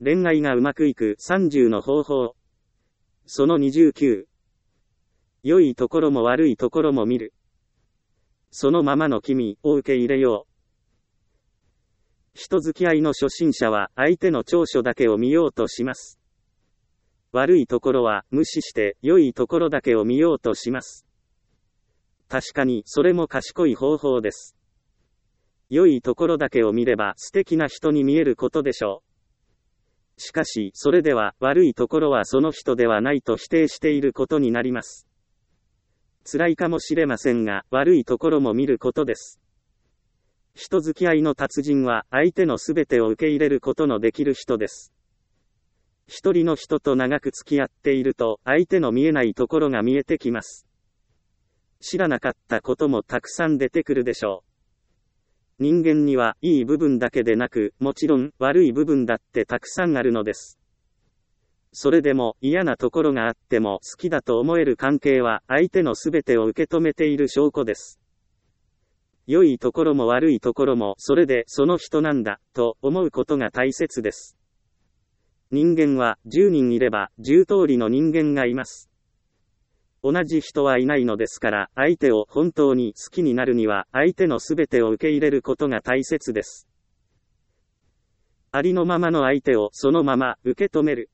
恋愛がうまくいく30の方法。その29。良いところも悪いところも見る。そのままの君を受け入れよう。人付き合いの初心者は相手の長所だけを見ようとします。悪いところは無視して良いところだけを見ようとします。確かにそれも賢い方法です。良いところだけを見れば素敵な人に見えることでしょう。しかしそれでは悪いところはその人ではないと否定していることになります。辛いかもしれませんが悪いところも見ることです。人付き合いの達人は相手のすべてを受け入れることのできる人です。一人の人と長く付き合っていると相手の見えないところが見えてきます。知らなかったこともたくさん出てくるでしょう。人間にはいい部分だけでなく、もちろん悪い部分だってたくさんあるのです。それでも嫌なところがあっても好きだと思える関係は相手のすべてを受け止めている証拠です。良いところも悪いところもそれでその人なんだと思うことが大切です。人間は10人いれば10通りの人間がいます。同じ人はいないのですから、相手を本当に好きになるには相手のすべてを受け入れることが大切です。ありのままの相手をそのまま受け止める。